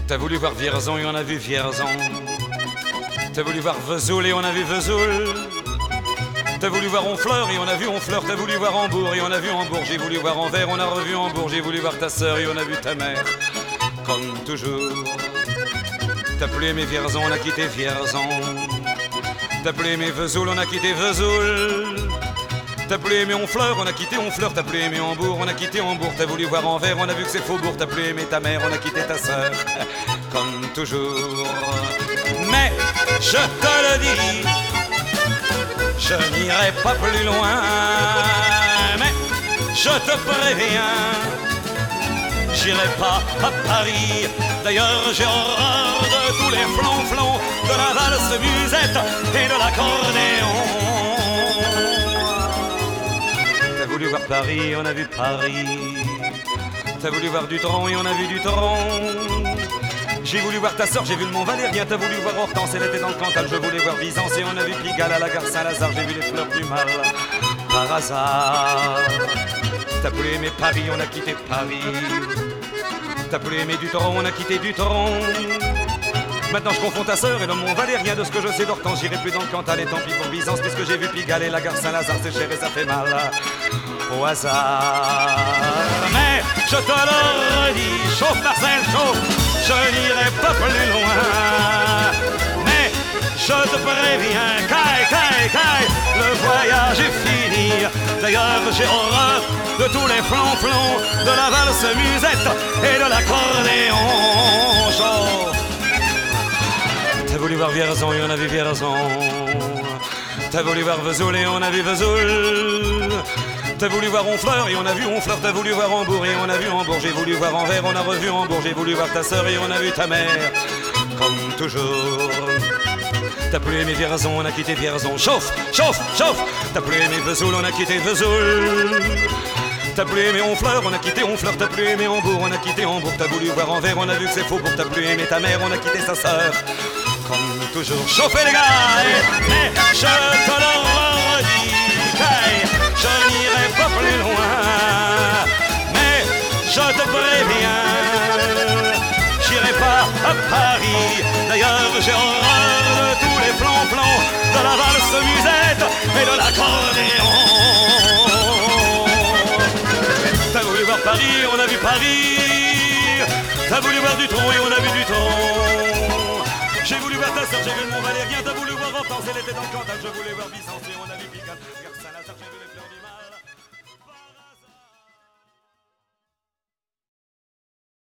T'as voulu voir Vierzon et on a vu Vierzon. T'as voulu voir Vesoul et on a vu Vesoul. T'as voulu voir Honfleur et on a vu Honfleur. T'as voulu voir Hambourg et on a vu Hambourg. J'ai voulu voir Anvers, on a revu Hambourg. J'ai voulu voir ta sœur et on a vu ta mère. Comme toujours. T'as plus aimé Vierzon, on a quitté Vierzon. T'as plus aimé Vesoul, on a quitté Vesoul. T'as plus aimé Honfleur, on a quitté Honfleur. T'as plus aimé Hambourg, on a quitté Hambourg. T'as voulu voir Anvers, on a vu que c'est Faubourg. T'as plus aimé ta mère, on a quitté ta sœur. Comme toujours. Mais je te le dis, je n'irai pas plus loin. Mais je te préviens, j'irai pas à Paris. D'ailleurs j'ai horreur de tous les flonflons, de la valse musette et de l'accordéon. T'as voulu voir Paris, on a vu Paris. T'as voulu voir Dutronc et on a vu Dutronc. J'ai voulu voir ta sœur, j'ai vu le Mont Valérien. T'as voulu voir Hortense, elle était dans le Cantal. Je voulais voir Byzance et on a vu Pigalle à la gare Saint-Lazare. J'ai vu les fleurs du mal par hasard. T'as plus aimé Paris, on a quitté Paris. T'as plus aimé Dutronc, on a quitté Dutronc. Maintenant je confonds ta sœur et le Mont Valérien. De ce que je sais d'Hortense, j'irai plus dans le Cantal. Et tant pis pour Byzance, puisque j'ai vu Pigalle et la gare Saint-Lazare. C'est cher et ça fait mal au hasard. Mais je te le redis, chauffe Marcel, chauffe, je n'irai pas plus loin. Mais je te préviens, caille, le voyage est fini. D'ailleurs j'ai horreur de tous les flonflons, de la valse musette et de l'accordéon. Chauffe. T'as voulu voir Vierzon et on a vu Vierzon. T'as voulu voir Vesoul et on a vu Vesoul. T'as voulu voir Honfleur et on a vu Honfleur. T'as voulu voir Hambourg et on a vu Hambourg. J'ai voulu voir Anvers, on a revu Hambourg. J'ai voulu voir ta sœur et on a vu ta mère. Comme toujours. T'as plus aimé Vierzon, on a quitté Vierzon. Chauffe. T'as plus aimé Vesoul, on a quitté Vesoul. T'as plus aimé Honfleur, on a quitté Honfleur. T'as plus aimé Hambourg, on a quitté Hambourg. T'as voulu voir Anvers, on a vu que c'est Faubourg. T'as plus aimé ta mère, on a quitté sa sœur. Comme toujours. Chauffez les gars, mais je te le redis, je n'irai pas plus loin. Mais je te préviens, j'irai pas à Paris. D'ailleurs j'ai horreur de tous les plans de la valse musette et de l'accordéon. T'as voulu voir Paris, on a vu Paris. T'as voulu voir Dutronc et on a vu Dutronc. J'ai voulu voir ta sœur, j'ai vu le Mont Valérien. T'as voulu voir Hortense, elle était dans le Cantal. Je voulais voir Byzance et on a